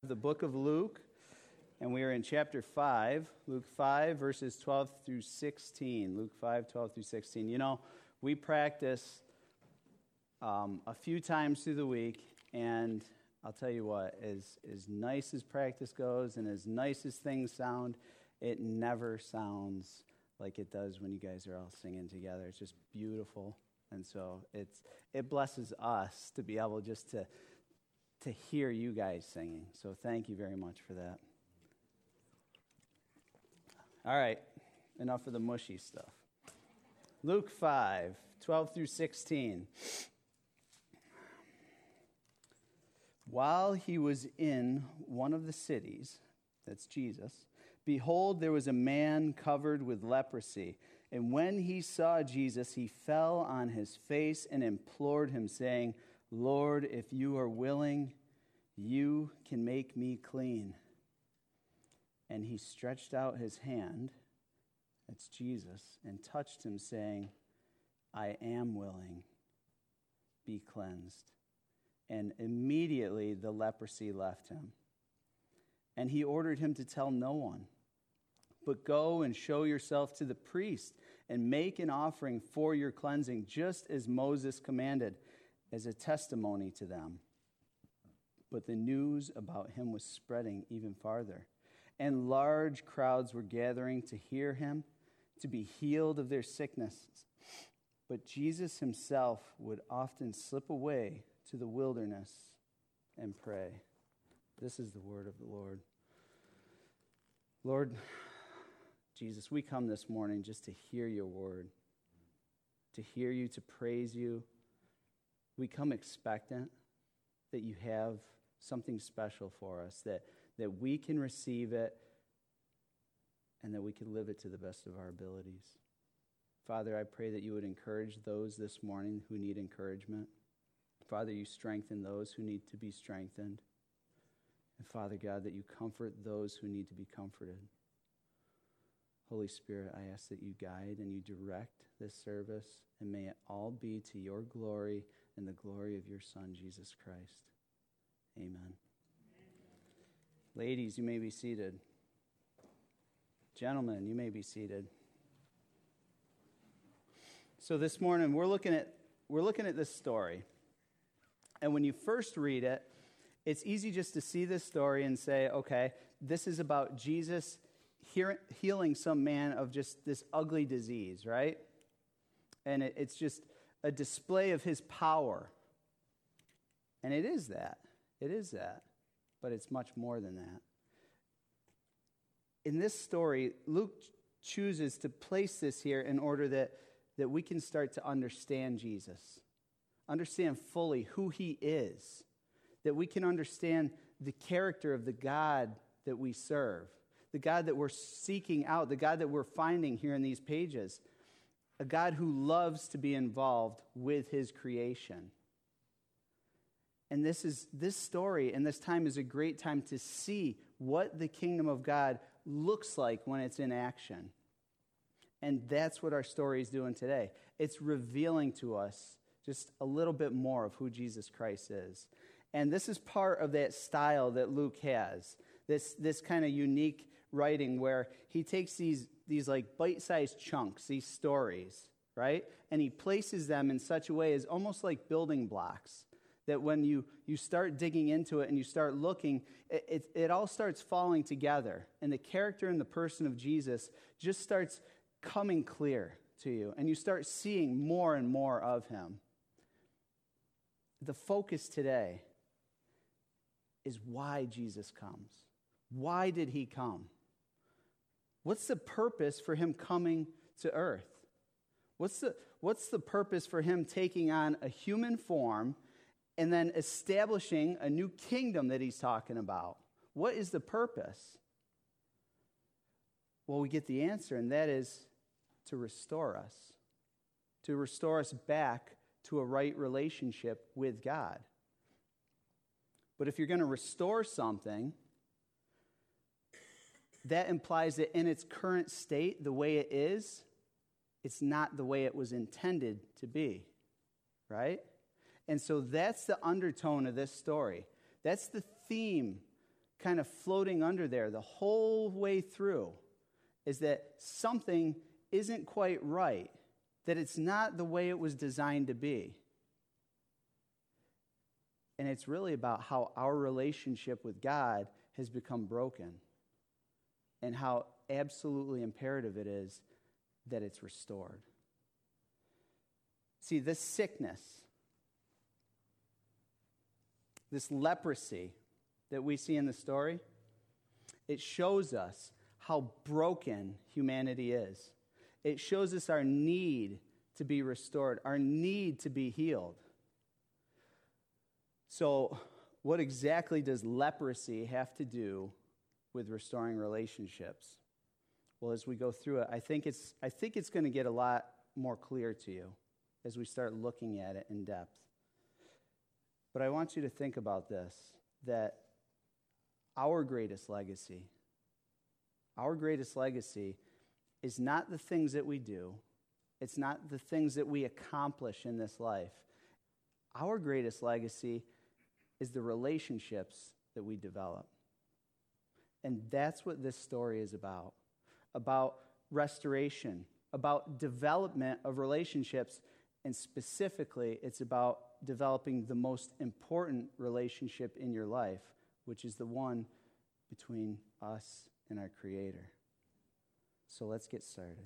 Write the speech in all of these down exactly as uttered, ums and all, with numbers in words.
The book of Luke, and we are in chapter five, Luke five, verses twelve through sixteen. Luke five, twelve through sixteen. You know, we practice um, a few times through the week, and I'll tell you what, as, as nice as practice goes and as nice as things sound, it never sounds like it does when you guys are all singing together. It's just beautiful, and so it's it blesses us to be able just to to hear you guys singing. So thank you very much for that. All right, enough of the mushy stuff. Luke five, twelve through sixteen. While he was in one of the cities, that's Jesus, behold, there was a man covered with leprosy. And when he saw Jesus, he fell on his face and implored him, saying, Lord, if you are willing, you can make me clean. And he stretched out his hand, that's Jesus, and touched him, saying, I am willing, be cleansed. And immediately the leprosy left him. And he ordered him to tell no one, but go and show yourself to the priest and make an offering for your cleansing, just as Moses commanded, as a testimony to them. But the news about him was spreading even farther, and large crowds were gathering to hear him, to be healed of their sicknesses. But Jesus himself would often slip away to the wilderness and pray. This is the word of the Lord. Lord Jesus, we come this morning just to hear your word, to hear you, to praise you. We come expectant that you have something special for us, that, that we can receive it and that we can live it to the best of our abilities. Father, I pray that you would encourage those this morning who need encouragement. Father, you strengthen those who need to be strengthened. And Father God, that you comfort those who need to be comforted. Holy Spirit, I ask that you guide and you direct this service, and may it all be to your glory and the glory of your Son, Jesus Christ. Amen. Amen. Ladies, you may be seated. Gentlemen, you may be seated. So this morning we're looking at we're looking at this story. And when you first read it, it's easy just to see this story and say, okay, this is about Jesus healing some man of just this ugly disease, right? And it, it's just a display of his power. And it is that. It is that. But it's much more than that. In this story, Luke chooses to place this here in order that, that we can start to understand Jesus. Understand fully who he is. That we can understand the character of the God that we serve. The God that we're seeking out. The God that we're finding here in these pages. A God who loves to be involved with his creation. And this is this story and this time is a great time to see what the kingdom of God looks like when it's in action. And that's what our story is doing today. It's revealing to us just a little bit more of who Jesus Christ is. And this is part of that style that Luke has. This this kind of unique writing where he takes these these like bite-sized chunks, these stories, right? And he places them in such a way as almost like building blocks. That when you, you start digging into it and you start looking, it, it, it all starts falling together. And the character and the person of Jesus just starts coming clear to you. And you start seeing more and more of him. The focus today is why Jesus comes. Why did he come? What's the purpose for him coming to earth? What's the, what's the purpose for him taking on a human form and then establishing a new kingdom that he's talking about? What is the purpose? Well, we get the answer, and that is to restore us. To restore us back to a right relationship with God. But if you're going to restore something, that implies that in its current state, the way it is, it's not the way it was intended to be, right? And so that's the undertone of this story. That's the theme kind of floating under there the whole way through is that something isn't quite right, that it's not the way it was designed to be. And it's really about how our relationship with God has become broken and how absolutely imperative it is that it's restored. See, this sickness, this leprosy that we see in the story, it shows us how broken humanity is. It shows us our need to be restored, our need to be healed. So, what exactly does leprosy have to do with restoring relationships? Well, as we go through it, I think it's I think it's going to get a lot more clear to you as we start looking at it in depth. But I want you to think about this, that our greatest legacy, our greatest legacy is not the things that we do. It's not the things that we accomplish in this life. Our greatest legacy is the relationships that we develop. And that's what this story is about, about restoration, about development of relationships, and specifically, it's about developing the most important relationship in your life, which is the one between us and our Creator. So let's get started.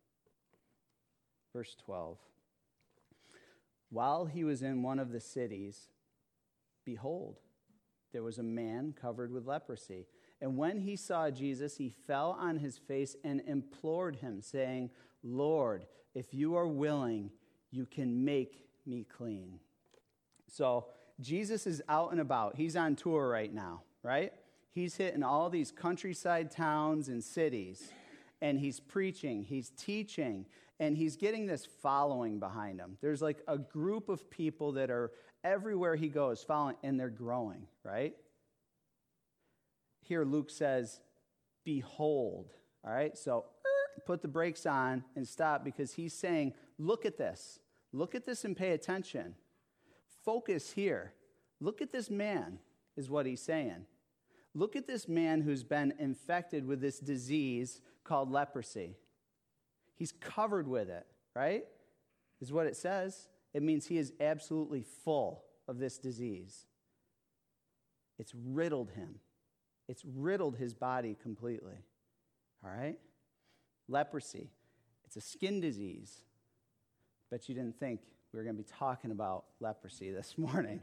Verse twelve. While he was in one of the cities, behold, there was a man covered with leprosy. And when he saw Jesus, he fell on his face and implored him, saying, Lord, if you are willing, you can make me clean. So Jesus is out and about. He's on tour right now, right? He's hitting all these countryside towns and cities, and he's preaching, he's teaching, and he's getting this following behind him. There's like a group of people that are everywhere he goes following, and they're growing, right? Here Luke says, behold, all right? So put the brakes on and stop, because he's saying, look at this. Look at this and pay attention. Focus here. Look at this man, is what he's saying. Look at this man who's been infected with this disease called leprosy. He's covered with it, right? Is what it says. It means he is absolutely full of this disease. It's riddled him. It's riddled his body completely. All right? Leprosy. It's a skin disease. Bet you didn't think we were going to be talking about leprosy this morning.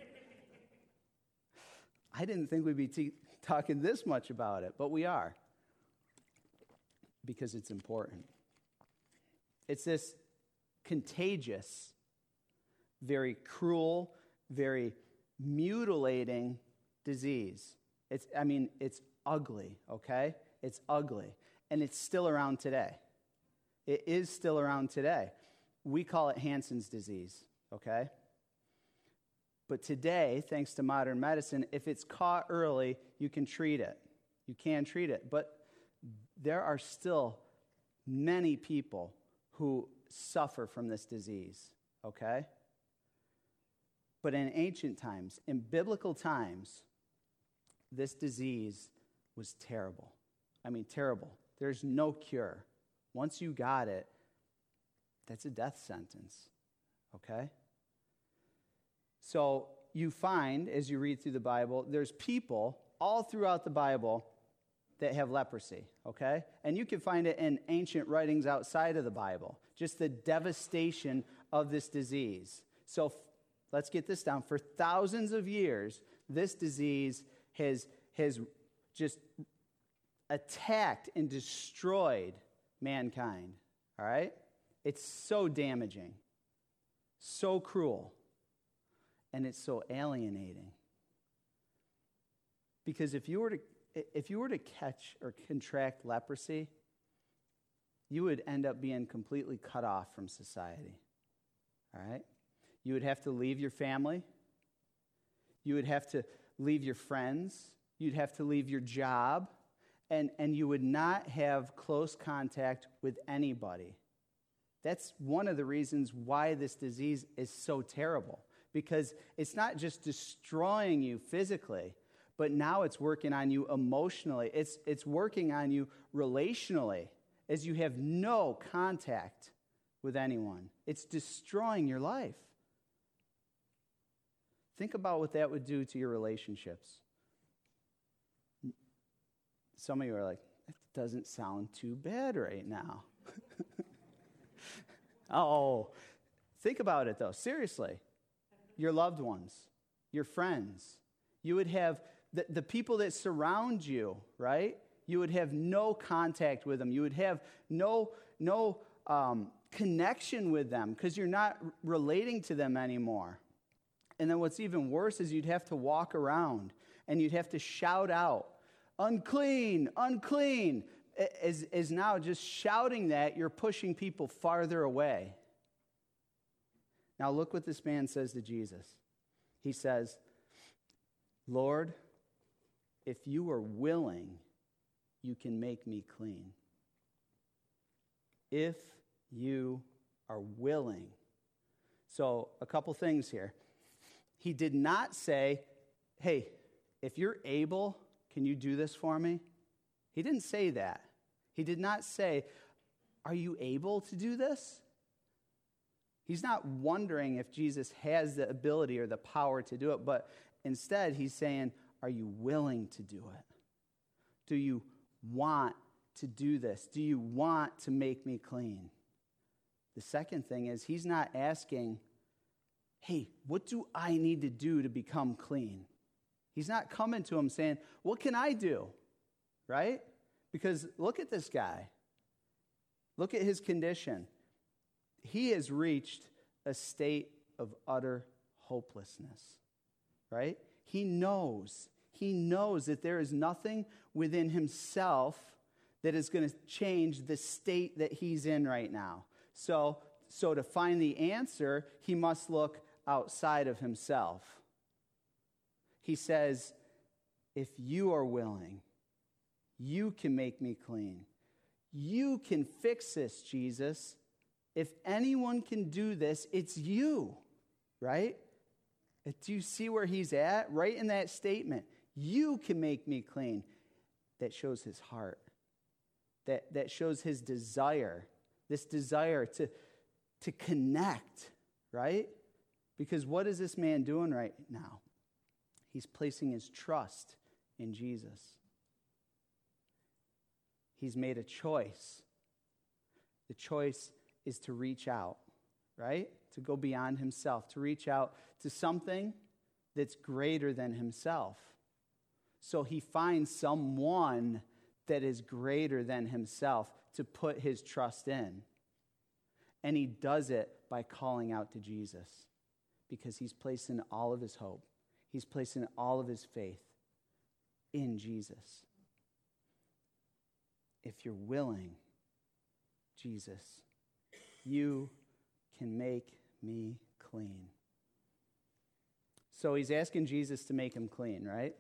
I didn't think we'd be te- talking this much about it, but we are, because it's important. It's this contagious, very cruel, very mutilating disease. It's, I mean, it's ugly, okay? It's ugly. And it's still around today. It is still around today. We call it Hansen's disease, okay? But today, thanks to modern medicine, if it's caught early, you can treat it. You can treat it. But there are still many people who suffer from this disease, okay? But in ancient times, in biblical times, this disease was terrible. I mean, terrible. There's no cure. Once you got it, that's a death sentence, okay? So you find, as you read through the Bible, there's people all throughout the Bible that have leprosy, okay? And you can find it in ancient writings outside of the Bible, just the devastation of this disease. So f- let's get this down. For thousands of years, this disease has, has just attacked and destroyed mankind, all right? It's so damaging, so cruel, and it's so alienating. Because if you were to if you were to catch or contract leprosy, you would end up being completely cut off from society. All right? You would have to leave your family. You would have to leave your friends. You'd have to leave your job. And, and you would not have close contact with anybody. That's one of the reasons why this disease is so terrible. Because it's not just destroying you physically, But now it's working on you emotionally. It's, it's working on you relationally as you have no contact with anyone. It's destroying your life. Think about what that would do to your relationships. Some of you are like, that doesn't sound too bad right now. Oh, think about it though. Seriously. Your loved ones, your friends. You would have the, the people that surround you, right? You would have no contact with them. You would have no, no um, connection with them because you're not r- relating to them anymore. And then what's even worse is you'd have to walk around and you'd have to shout out, unclean, unclean. As, as now just shouting that, you're pushing people farther away. Now look what this man says to Jesus. He says, Lord, if you are willing, you can make me clean. If you are willing. So a couple things here. He did not say, hey, if you're able, can you do this for me? He didn't say that. He did not say, are you able to do this? He's not wondering if Jesus has the ability or the power to do it, but instead he's saying, are you willing to do it? Do you want to do this? Do you want to make me clean? The second thing is he's not asking, hey, what do I need to do to become clean? He's not coming to him saying, what can I do? Right? Because look at this guy. Look at his condition. He has reached a state of utter hopelessness, right? He knows, he knows that there is nothing within himself that is going to change the state that he's in right now. So, so to find the answer, he must look outside of himself. He says, if you are willing, you can make me clean. You can fix this, Jesus. If anyone can do this, it's you, right? Do you see where he's at? Right in that statement. You can make me clean. That shows his heart. That, that shows his desire. This desire to, to connect, right? Because what is this man doing right now? He's placing his trust in Jesus. He's made a choice. The choice is to reach out, right? To go beyond himself, to reach out to something that's greater than himself. So he finds someone that is greater than himself to put his trust in. And he does it by calling out to Jesus because he's placing all of his hope. He's placing all of his faith in Jesus. If you're willing, Jesus, you can make me clean. So he's asking Jesus to make him clean, right?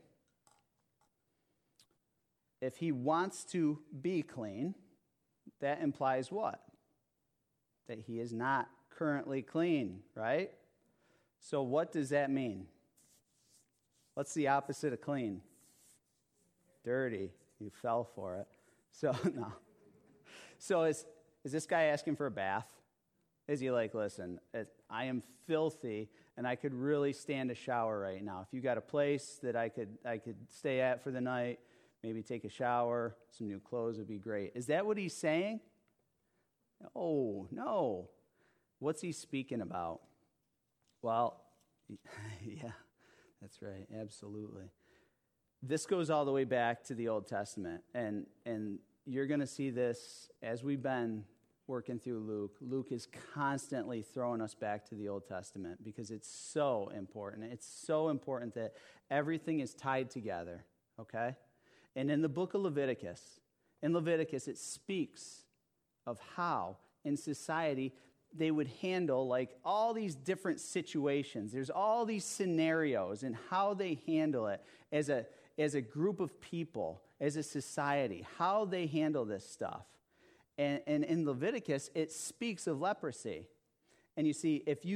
If he wants to be clean, that implies what? That he is not currently clean, right? So what does that mean? What's the opposite of clean? Dirty. You fell for it. So, no. So is, is this guy asking for a bath? Is he like, listen, I am filthy, and I could really stand a shower right now. If you got a place that I could I could stay at for the night, maybe take a shower, some new clothes would be great. Is that what he's saying? Oh, no. What's he speaking about? Well, yeah, that's right, absolutely. This goes all the way back to the Old Testament, and and you're going to see this as we've been working through Luke. Luke is constantly throwing us back to the Old Testament because it's so important. It's so important that everything is tied together, okay? And in the book of Leviticus, in Leviticus, it speaks of how in society they would handle like all these different situations. There's all these scenarios and how they handle it as a as a group of people, as a society, how they handle this stuff. And, and in Leviticus, it speaks of leprosy. And you see, if you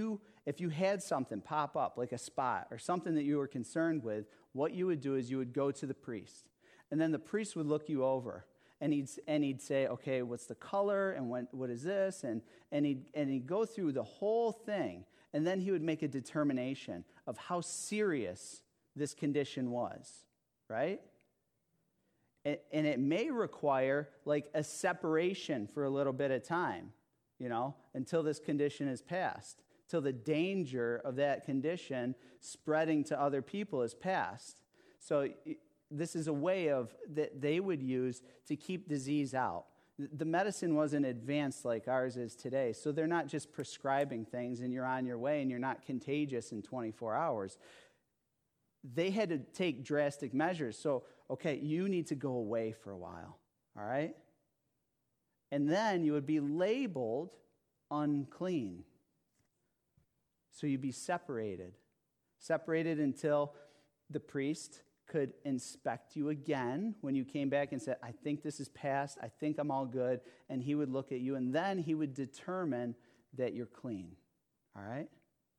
if you had something pop up, like a spot or something that you were concerned with, what you would do is you would go to the priest. And then the priest would look you over. And he'd, and he'd say, okay, what's the color? And what, what is this? And, and, he'd, and he'd go through the whole thing. And then he would make a determination of how serious this condition was, right? And, and it may require like a separation for a little bit of time, you know, until this condition is passed, till the danger of that condition spreading to other people is passed. So this is a way of that they would use to keep disease out. The medicine wasn't advanced like ours is today, so they're not just prescribing things and you're on your way and you're not contagious in twenty-four hours. They had to take drastic measures. So, okay, you need to go away for a while, all right? And then you would be labeled unclean. So you'd be separated. Separated until the priest could inspect you again when you came back and said, I think this is past, I think I'm all good, and he would look at you, and then he would determine that you're clean, all right?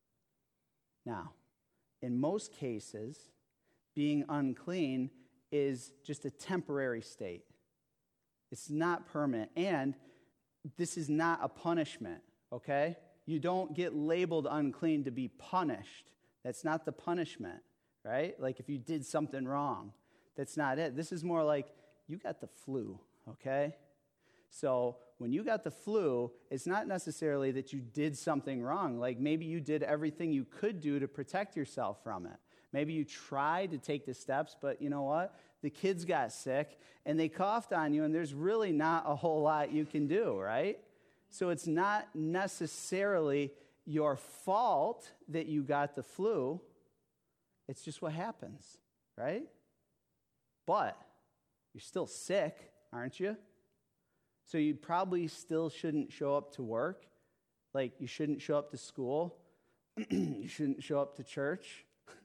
Now, in most cases, being unclean is just a temporary state. It's not permanent, and this is not a punishment, okay? You don't get labeled unclean to be punished. That's not the punishment. Right? Like if you did something wrong, that's not it. This is more like you got the flu, okay? So when you got the flu, it's not necessarily that you did something wrong. Like maybe you did everything you could do to protect yourself from it. Maybe you tried to take the steps, but you know what? The kids got sick and they coughed on you, and there's really not a whole lot you can do, right? So it's not necessarily your fault that you got the flu. It's just what happens, right? But you're still sick, aren't you? So you probably still shouldn't show up to work. Like you shouldn't show up to school. You shouldn't show up to church.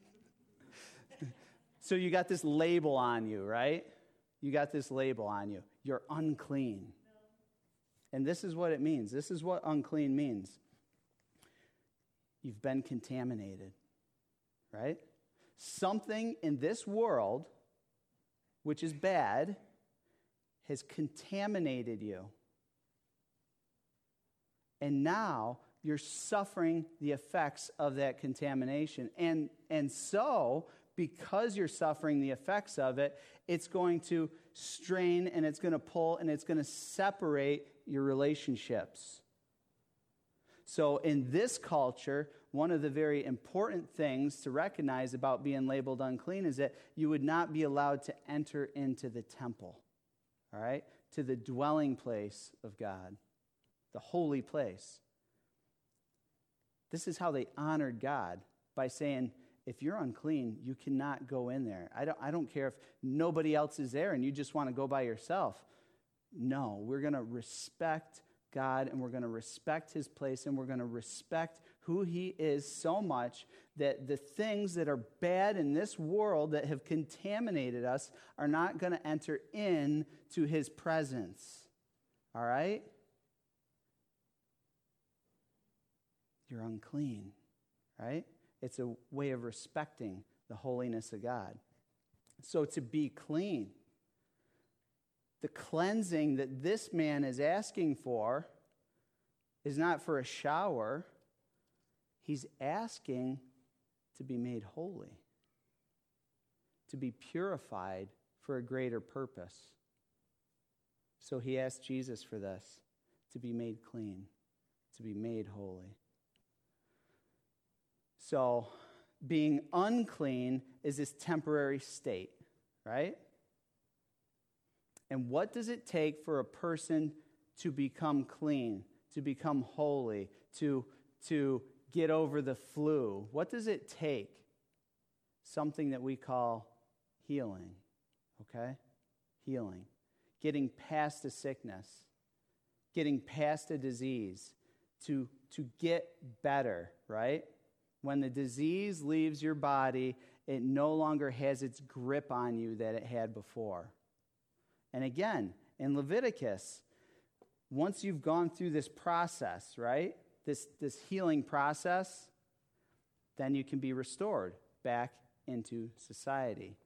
So you got this label on you, right? You got this label on you. You're unclean. And this is what it means. This is what unclean means. You've been contaminated, right? Something in this world, which is bad, has contaminated you. And now you're suffering the effects of that contamination. And, and so, because you're suffering the effects of it, it's going to strain and it's going to pull and it's going to separate your relationships. So in this culture, one of the very important things to recognize about being labeled unclean is that you would not be allowed to enter into the temple, all right, to the dwelling place of God, the holy place. This is how they honored God, by saying, if you're unclean, you cannot go in there. I don't, I don't care if nobody else is there and you just want to go by yourself. No, we're going to respect God, and we're going to respect his place, and we're going to respect who he is so much that the things that are bad in this world that have contaminated us are not going to enter into his presence. All right? You're unclean, right? It's a way of respecting the holiness of God. So to be clean, the cleansing that this man is asking for is not for a shower. He's asking to be made holy, to be purified for a greater purpose. So he asked Jesus for this, to be made clean, to be made holy. So being unclean is this temporary state, right? And what does it take for a person to become clean, to become holy, to, to get over the flu? What does it take? Something that we call healing, okay? Healing. Getting past a sickness, getting past a disease, to, to get better, right? When the disease leaves your body, it no longer has its grip on you that it had before. And again, in Leviticus, once you've gone through this process, right, this, this healing process, then you can be restored back into society.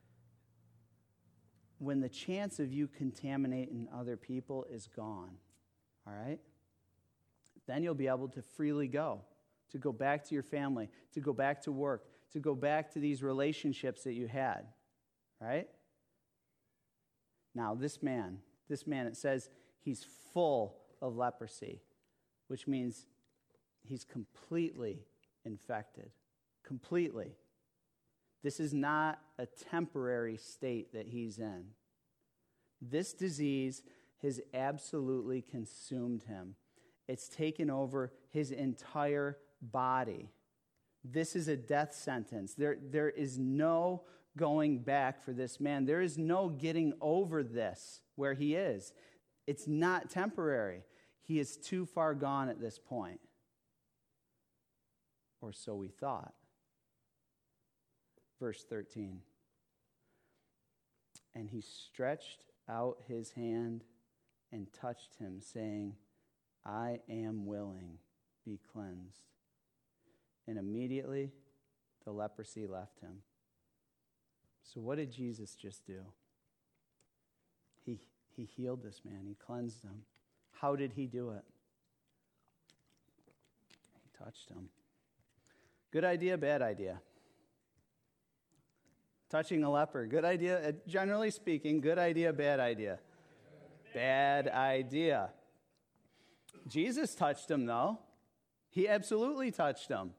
When the chance of you contaminating other people is gone, all right, then you'll be able to freely go, to go back to your family, to go back to work, to go back to these relationships that you had, right? Now, this man, this man, it says he's full of leprosy, which means he's completely infected, completely. This is not a temporary state that he's in. This disease has absolutely consumed him. It's taken over his entire body. This is a death sentence. There, there is no going back for this man. There is no getting over this where he is. It's not temporary. He is too far gone at this point. Or so we thought. Verse thirteen. And he stretched out his hand and touched him, saying, I am willing, be cleansed. And immediately the leprosy left him. So what did Jesus just do? He, he healed this man. He cleansed him. How did he do it? He touched him. Good idea, bad idea? Touching a leper, good idea. Generally speaking, good idea, bad idea? Bad idea. Jesus touched him, though. He absolutely touched him.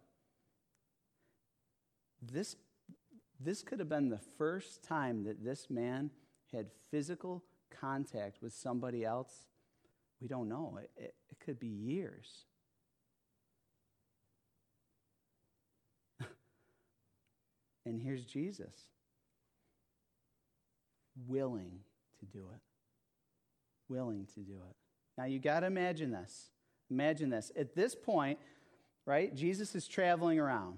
This, this could have been the first time that this man had physical contact with somebody else. We don't know. It, it, it could be years. And here's Jesus, willing to do it. Willing to do it. Now, you got to imagine this. Imagine this. At this point, right, Jesus is traveling around.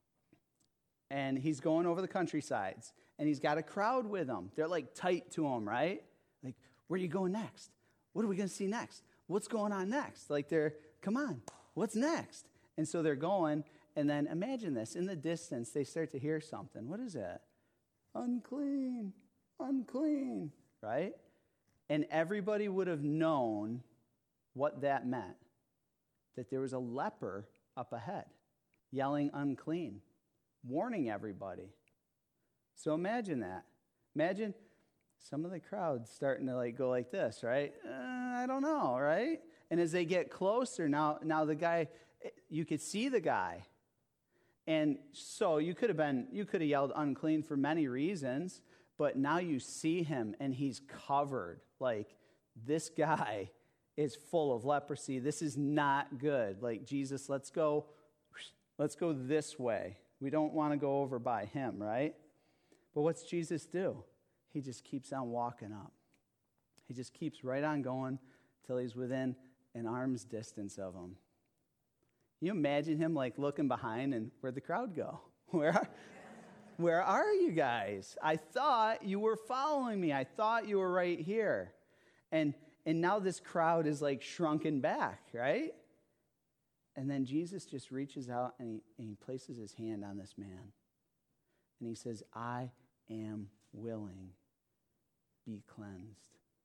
And he's going over the countrysides. And he's got a crowd with him. They're like tight to him, right? Like, where are you going next? What are we going to see next? What's going on next? Like, they're, come on, what's next? And so they're going. And then imagine this. In the distance, they start to hear something. What is that? Unclean, unclean, right? And everybody would have known what that meant. That there was a leper up ahead, yelling unclean, warning everybody. So imagine that. Imagine some of the crowd starting to like go like this, right? Uh, I don't know, right? And as they get closer, now, now the guy, you could see the guy. And so you could have been, you could have yelled unclean for many reasons, but now you see him and he's covered. Like, this guy is full of leprosy. This is not good. Like, Jesus, let's go, let's go this way. We don't want to go over by him, right? But what's Jesus do? He just keeps on walking up. He just keeps right on going till he's within an arm's distance of him. You imagine him like looking behind and where'd the crowd go? Where are, where are you guys? I thought you were following me. I thought you were right here. And and now this crowd is like shrunken back, right? And then Jesus just reaches out and he, and he places his hand on this man. And he says, I am willing. Be cleansed.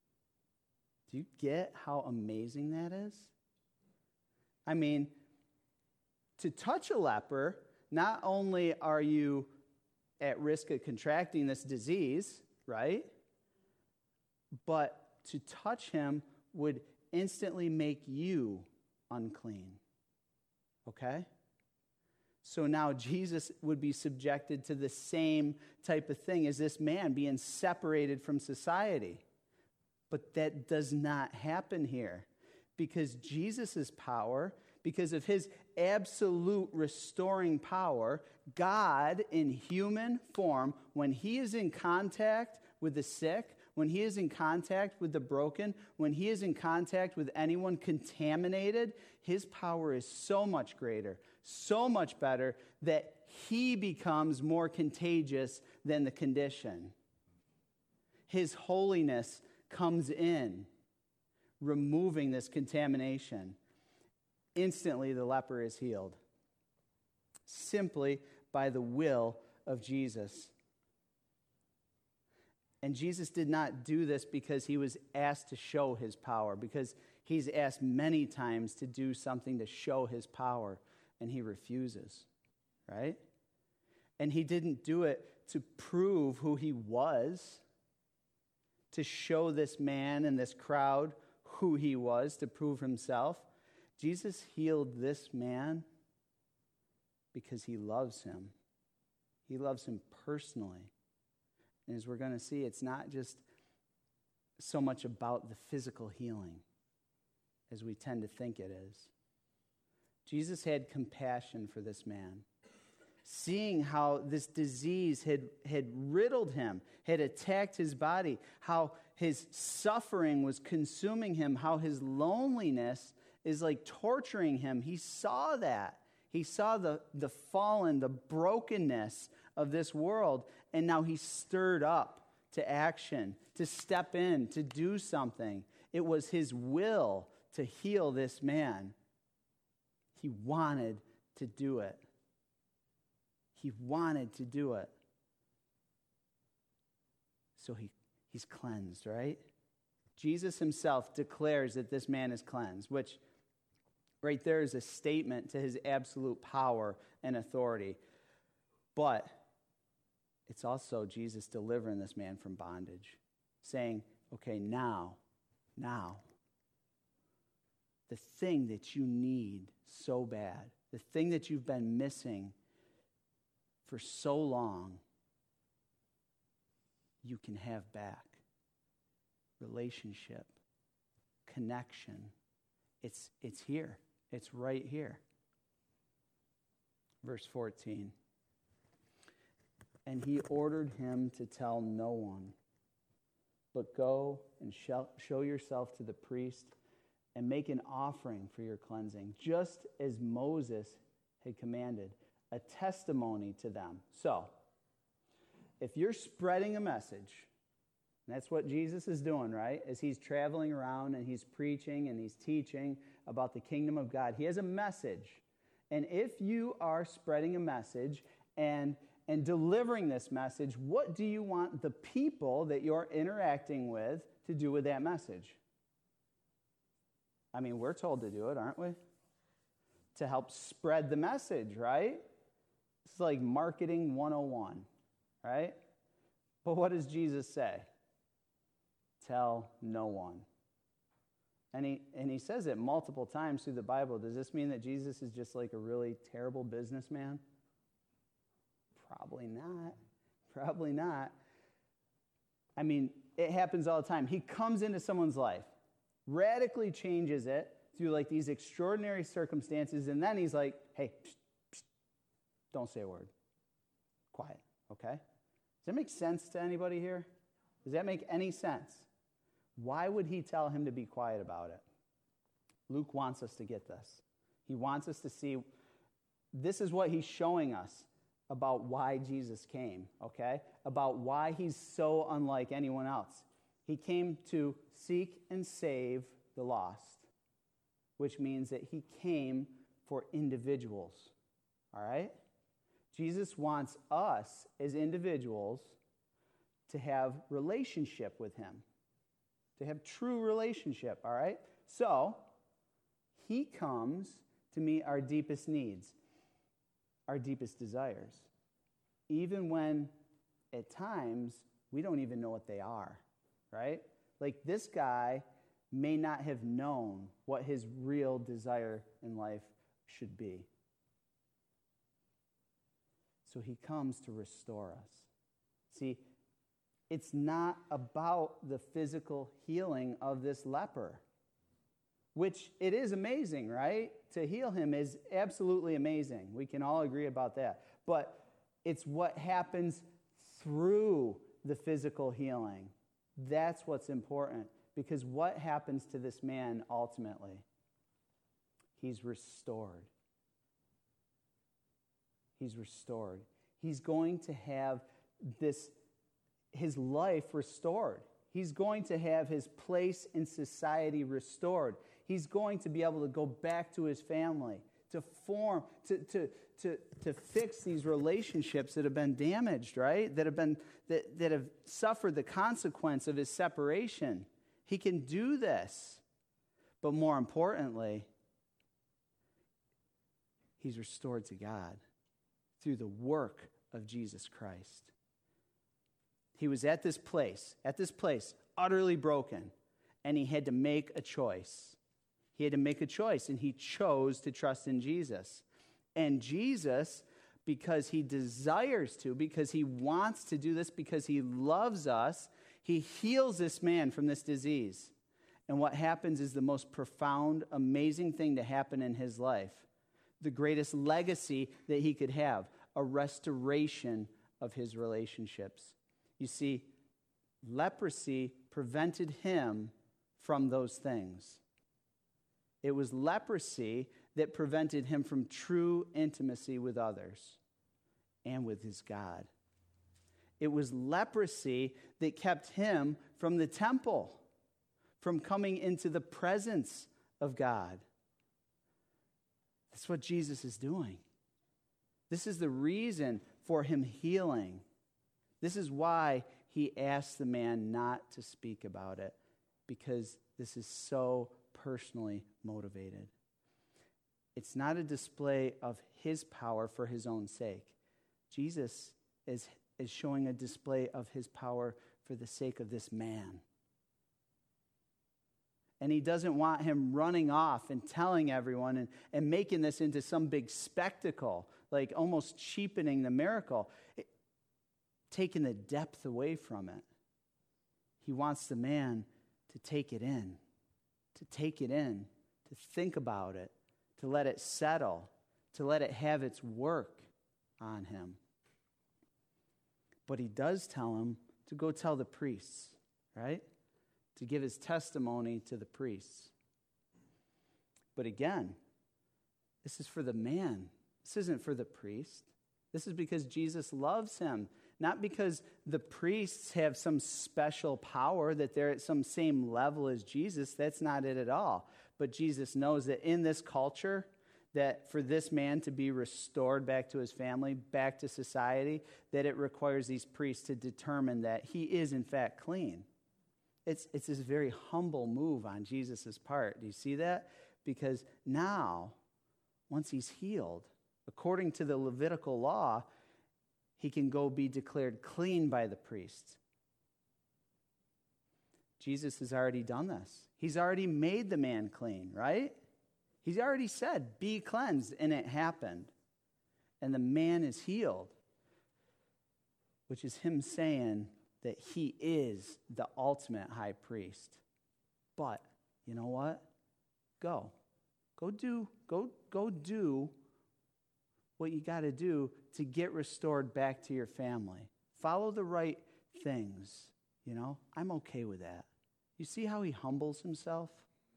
Do you get how amazing that is? I mean, to touch a leper, not only are you at risk of contracting this disease, right? But to touch him would instantly make you unclean. Okay? So now Jesus would be subjected to the same type of thing as this man, being separated from society. But that does not happen here because Jesus' power, because of his absolute restoring power, God in human form, when he is in contact with the sick, when he is in contact with the broken, when he is in contact with anyone contaminated, his power is so much greater, so much better, that he becomes more contagious than the condition. His holiness comes in, removing this contamination. Instantly, the leper is healed. simply by the will of Jesus. And Jesus did not do this because he was asked to show his power, because he's asked many times to do something to show his power, and he refuses, right? And he didn't do it to prove who he was, to show this man and this crowd who he was, to prove himself. Jesus healed this man because he loves him. He loves him personally. And as we're going to see, it's not just so much about the physical healing as we tend to think it is. Jesus had compassion for this man, seeing how this disease had, had riddled him, had attacked his body, how his suffering was consuming him, how his loneliness is like torturing him. He saw that. He saw the, the fallen, the brokenness of this world, and now he's stirred up to action, to step in, to do something. It was his will to heal this man. He wanted to do it. He wanted to do it. So he, he's cleansed, right? Jesus himself declares that this man is cleansed, which right there is a statement to his absolute power and authority. But it's also Jesus delivering this man from bondage, saying, okay, now, now, the thing that you need so bad, the thing that you've been missing for so long, you can have back. Relationship, connection. It's, it's here. It's right here. Verse fourteen. And he ordered him to tell no one, but go and show yourself to the priest and make an offering for your cleansing, just as Moses had commanded, a testimony to them. So, if you're spreading a message, and that's what Jesus is doing, right? As he's traveling around and he's preaching and he's teaching about the kingdom of God, he has a message. And if you are spreading a message and and delivering this message, what do you want the people that you're interacting with to do with that message? I mean, we're told to do it, aren't we? To help spread the message, right? It's like marketing one oh one, right? But what does Jesus say? Tell no one. And he, and he says it multiple times through the Bible. Does this mean that Jesus is just like a really terrible businessman? Probably not. Probably not. I mean, it happens all the time. He comes into someone's life, radically changes it through like these extraordinary circumstances, and then he's like, hey, psst, psst, don't say a word. Quiet, okay? Does that make sense to anybody here? Does that make any sense? Why would he tell him to be quiet about it? Luke wants us to get this. He wants us to see this is what he's showing us about why Jesus came, okay? About why he's so unlike anyone else. He came to seek and save the lost, which means that he came for individuals, all right? Jesus wants us as individuals to have relationship with him, to have true relationship, all right? So, he comes to meet our deepest needs, our deepest desires, even when at times we don't even know what they are, right? Like this guy may not have known what his real desire in life should be. So he comes to restore us. See, it's not about the physical healing of this leper, which it is amazing, right? To heal him is absolutely amazing. We can all agree about that. But it's what happens through the physical healing. That's what's important. Because what happens to this man ultimately? He's restored. He's restored. He's going to have this, his life restored. He's going to have his place in society restored. He's going to be able to go back to his family, to form, to, to, to, to fix these relationships that have been damaged, right? That have been that, that have suffered the consequence of his separation. He can do this. But more importantly, he's restored to God through the work of Jesus Christ. He was at this place, at this place, utterly broken, and he had to make a choice. He had to make a choice, and he chose to trust in Jesus. And Jesus, because he desires to, because he wants to do this, because he loves us, he heals this man from this disease. And what happens is the most profound, amazing thing to happen in his life. The greatest legacy that he could have, a restoration of his relationships. You see, leprosy prevented him from those things. It was leprosy that prevented him from true intimacy with others and with his God. It was leprosy that kept him from the temple, from coming into the presence of God. That's what Jesus is doing. This is the reason for him healing. This is why he asked the man not to speak about it, because this is so personally motivated. It's not a display of his power for his own sake. Jesus is, is showing a display of his power for the sake of this man. And he doesn't want him running off and telling everyone and, and making this into some big spectacle, like almost cheapening the miracle, it, taking the depth away from it. He wants the man to take it in, to take it in, to think about it, to let it settle, to let it have its work on him. But he does tell him to go tell the priests, right? To give his testimony to the priests. But again, this is for the man. This isn't for the priest. This is because Jesus loves him. Not because the priests have some special power, that they're at some same level as Jesus. That's not it at all. But Jesus knows that in this culture, that for this man to be restored back to his family, back to society, that it requires these priests to determine that he is in fact clean. It's, it's this very humble move on Jesus' part. Do you see that? Because now, once he's healed, according to the Levitical law, he can go be declared clean by the priest. Jesus has already done this. He's already made the man clean, right? He's already said, be cleansed, and it happened. And the man is healed, which is him saying that he is the ultimate high priest. But, you know what? Go. Go do, go, go do what you got to do to get restored back to your family. Follow the right things, you know? I'm okay with that. You see how he humbles himself?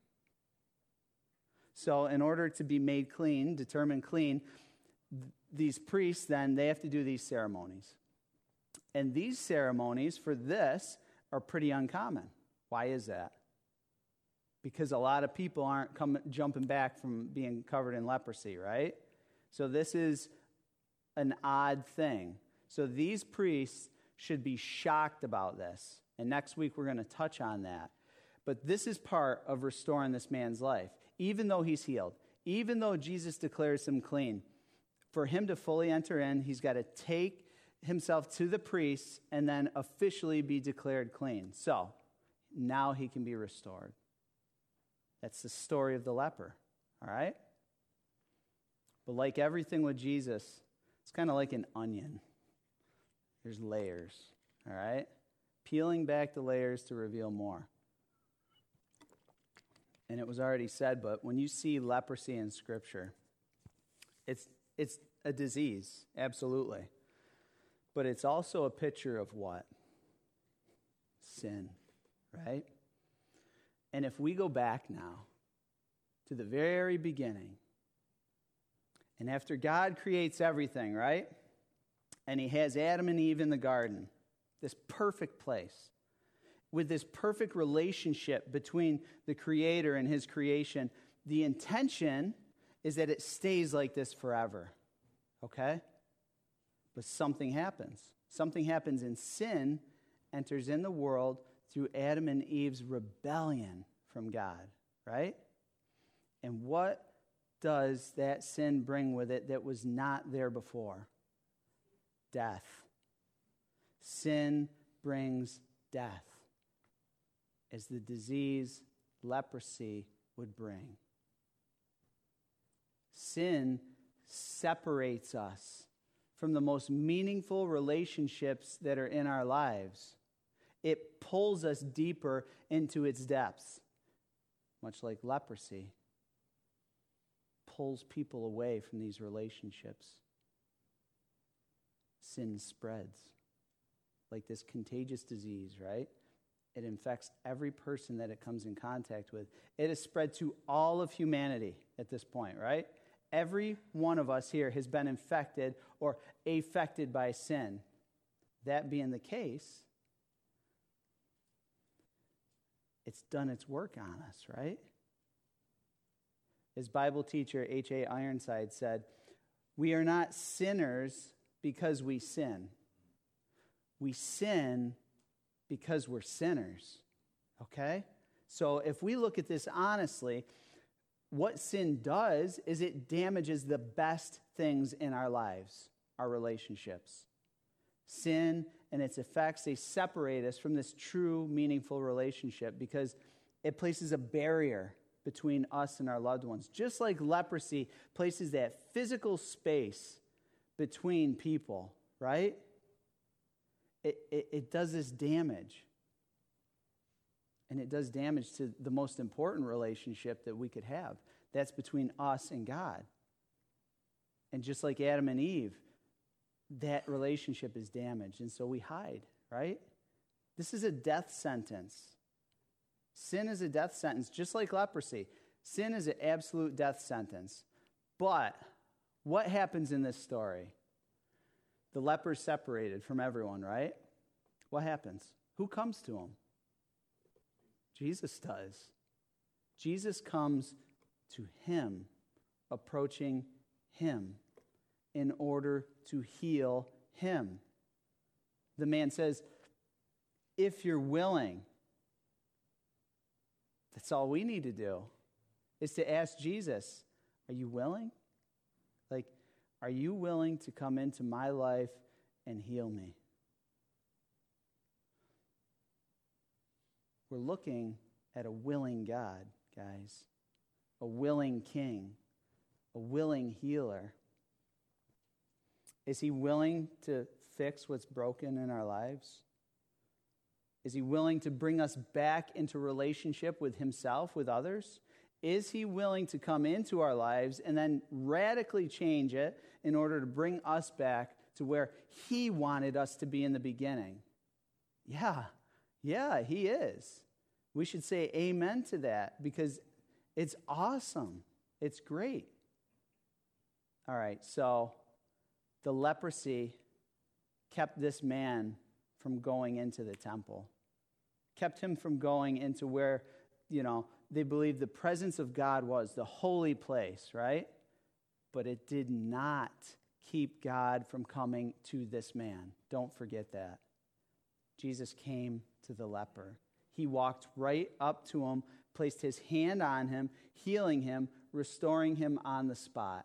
So in order to be made clean, determined clean, th- these priests then, they have to do these ceremonies. And these ceremonies for this are pretty uncommon. Why is that? Because a lot of people aren't coming, jumping back from being covered in leprosy, right? So this is an odd thing. So these priests should be shocked about this. And next week we're going to touch on that. But this is part of restoring this man's life. Even though he's healed, even though Jesus declares him clean, for him to fully enter in, he's got to take himself to the priests and then officially be declared clean. So now he can be restored. That's the story of the leper, all right? But like everything with Jesus, it's kind of like an onion. There's layers, all right? Peeling back the layers to reveal more. And it was already said, but when you see leprosy in Scripture, it's it's a disease, absolutely. But it's also a picture of what? Sin, right? And if we go back now to the very beginning, and after God creates everything, right? And he has Adam and Eve in the garden, this perfect place, with this perfect relationship between the Creator and his creation, the intention is that it stays like this forever, okay? But something happens. Something happens, and sin enters in the world through Adam and Eve's rebellion from God, right? And what does that sin bring with it that was not there before? Death. Sin brings death, as the disease, leprosy, would bring. Sin separates us from the most meaningful relationships that are in our lives. It pulls us deeper into its depths, much like leprosy pulls people away from these relationships. Sin spreads like this contagious disease, right? It infects every person that it comes in contact with. It has spread to all of humanity at this point, right? Every one of us here has been infected or affected by sin. That being the case, it's done its work on us, right? As Bible teacher H A Ironside said, we are not sinners because we sin. We sin because we're sinners, okay? So if we look at this honestly, what sin does is it damages the best things in our lives, our relationships. Sin and its effects, they separate us from this true, meaningful relationship because it places a barrier between us and our loved ones. Just like leprosy places that physical space between people, right? It, it, it does this damage. And it does damage to the most important relationship that we could have. That's between us and God. And just like Adam and Eve, that relationship is damaged. And so we hide, right? This is a death sentence. Sin is a death sentence, just like leprosy. Sin is an absolute death sentence. But what happens in this story? The leper's separated from everyone, right? What happens? Who comes to him? Jesus does. Jesus comes to him, approaching him in order to heal him. The man says, if you're willing, that's all we need to do, is to ask Jesus, are you willing? Like, are you willing to come into my life and heal me? We're looking at a willing God, guys. A willing king. A willing healer. Is he willing to fix what's broken in our lives? Is he willing to bring us back into relationship with himself, with others? Is he willing to come into our lives and then radically change it in order to bring us back to where he wanted us to be in the beginning? Yeah, yeah, he is. We should say amen to that because it's awesome. It's great. All right, so the leprosy kept this man from going into the temple, kept him from going into where, you know, they believed the presence of God was, the holy place, right? But it did not keep God from coming to this man. Don't forget that. Jesus came to the leper. He walked right up to him, placed his hand on him, healing him, restoring him on the spot.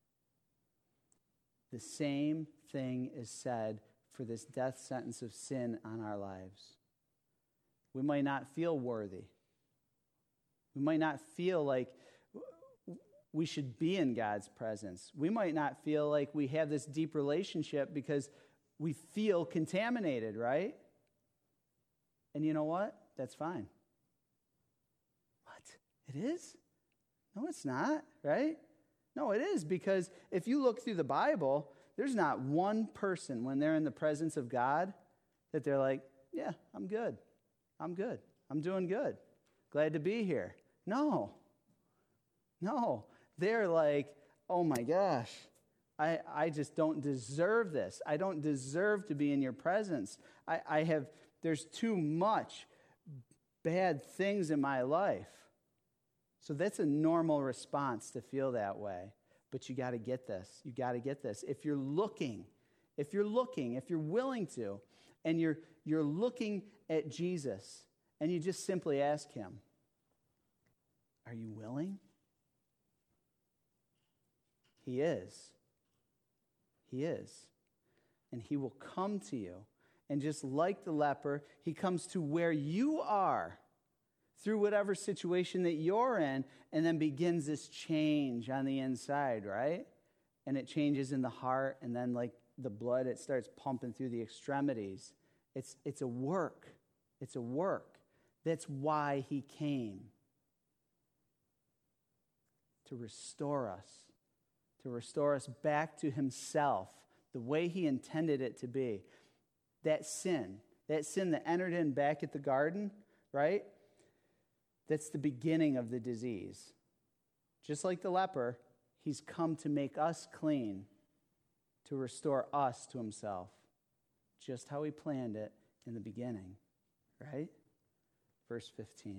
The same thing is said for this death sentence of sin on our lives. We might not feel worthy. We might not feel like we should be in God's presence. We might not feel like we have this deep relationship because we feel contaminated, right? And you know what? That's fine. What? It is? No, it's not, right? No, it is, because if you look through the Bible, there's not one person when they're in the presence of God that they're like, yeah, I'm good. I'm good. I'm doing good. Glad to be here. No. No. They're like, oh my gosh, I, I just don't deserve this. I don't deserve to be in your presence. I, I have, there's too much bad things in my life. So that's a normal response to feel that way. But you got to get this. You got to get this. If you're looking, if you're looking, if you're willing to, and you're you're looking at Jesus, and you just simply ask him, are you willing? He is. He is. And he will come to you. And just like the leper, he comes to where you are through whatever situation that you're in, and then begins this change on the inside, right? And it changes in the heart, and then like the blood, it starts pumping through the extremities. It's, it's a work. It's a work. That's why he came. To restore us. To restore us back to himself, the way he intended it to be. That sin, that sin that entered in back at the garden, right? That's the beginning of the disease. Just like the leper, he's come to make us clean, to restore us to himself, just how he planned it in the beginning, right? Verse fifteen.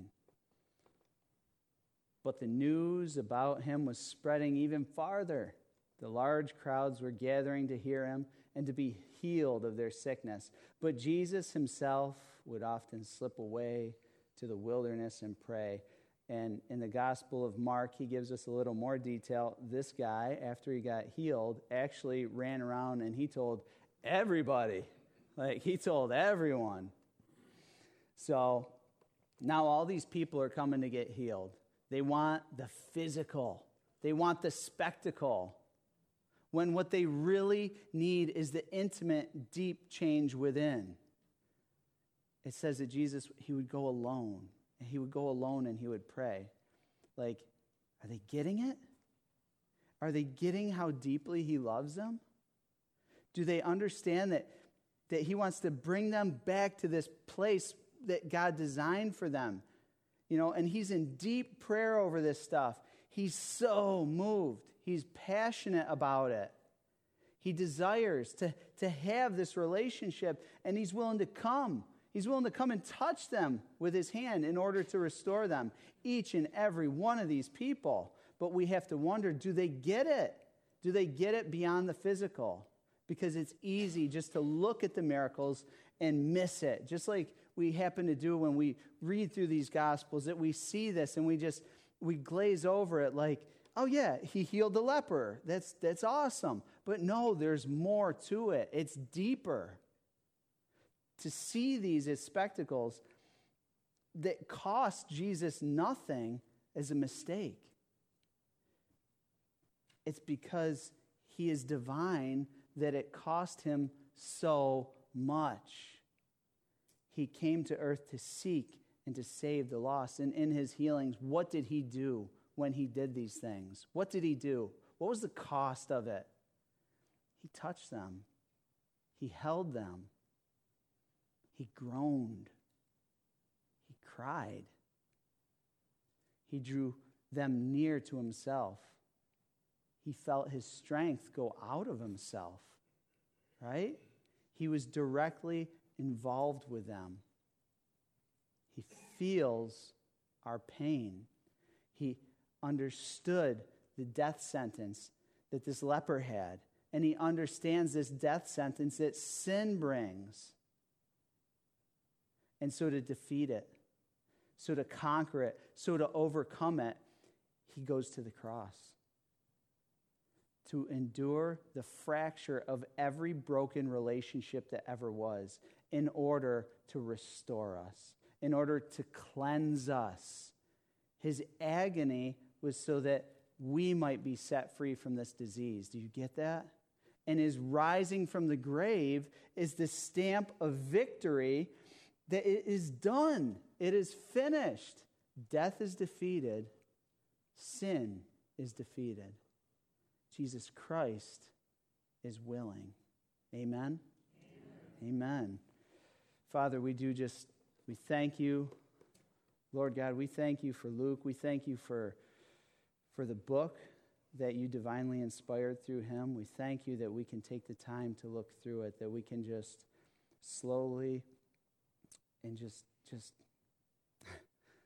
But the news about him was spreading even farther. The large crowds were gathering to hear him and to be healed of their sickness. But Jesus himself would often slip away to the wilderness and pray. And in the Gospel of Mark, he gives us a little more detail. This guy, after he got healed, actually ran around and he told everybody. Like, he told everyone. So now all these people are coming to get healed. They want the physical. They want the spectacle. When what they really need is the intimate, deep change within. It says that Jesus, he would go alone. And he would go alone and he would pray. Like, are they getting it? Are they getting how deeply he loves them? Do they understand that, that he wants to bring them back to this place that God designed for them? You know, and he's in deep prayer over this stuff. He's so moved. He's passionate about it. He desires to, to have this relationship, and he's willing to come. He's willing to come and touch them with his hand in order to restore them, each and every one of these people. But we have to wonder, do they get it? Do they get it beyond the physical? Because it's easy just to look at the miracles and miss it. Just like we happen to do when we read through these Gospels, that we see this and we just, we glaze over it like, oh yeah, he healed the leper. That's, that's awesome. But no, there's more to it. It's deeper. To see these as spectacles that cost Jesus nothing is a mistake. It's because he is divine that it cost him so much. He came to earth to seek and to save the lost. And in his healings, what did he do when he did these things? What did he do? What was the cost of it? He touched them. He held them. He groaned. He cried. He drew them near to himself. He felt his strength go out of himself, right? He was directly involved with them. He feels our pain. He understood the death sentence that this leper had, and he understands this death sentence that sin brings. And so to defeat it, so to conquer it, so to overcome it, he goes to the cross. To endure the fracture of every broken relationship that ever was in order to restore us, in order to cleanse us. His agony was so that we might be set free from this disease. Do you get that? And his rising from the grave is the stamp of victory that it is done. It is finished. Death is defeated. Sin is defeated. Jesus Christ is willing. Amen? Amen? Amen. Father, we do just, we thank you. Lord God, we thank you for Luke. We thank you for, for the book that you divinely inspired through him. We thank you that we can take the time to look through it, that we can just slowly and just, just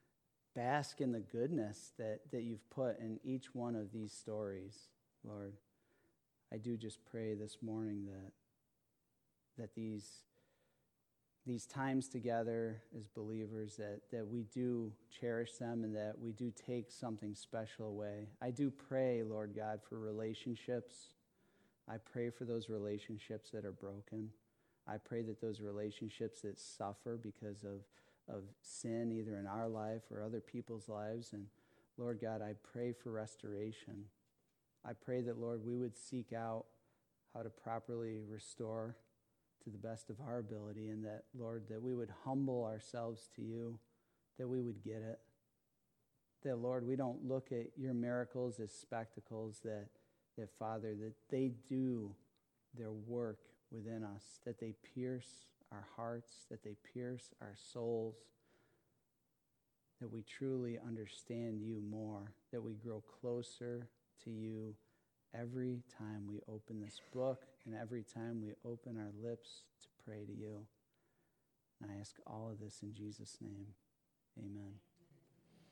bask in the goodness that, that you've put in each one of these stories, Lord. I do just pray this morning that that these these times together as believers, that, that we do cherish them and that we do take something special away. I do pray, Lord God, for relationships. I pray for those relationships that are broken. I pray that those relationships that suffer because of, of sin, either in our life or other people's lives. And Lord God, I pray for restoration. I pray that, Lord, we would seek out how to properly restore to the best of our ability, and that, Lord, that we would humble ourselves to you, that we would get it. That, Lord, we don't look at your miracles as spectacles, that, that Father, that they do their work within us, that they pierce our hearts, that they pierce our souls, that we truly understand you more, that we grow closer to you every time we open this book and every time we open our lips to pray to you. And I ask all of this in Jesus' name. Amen.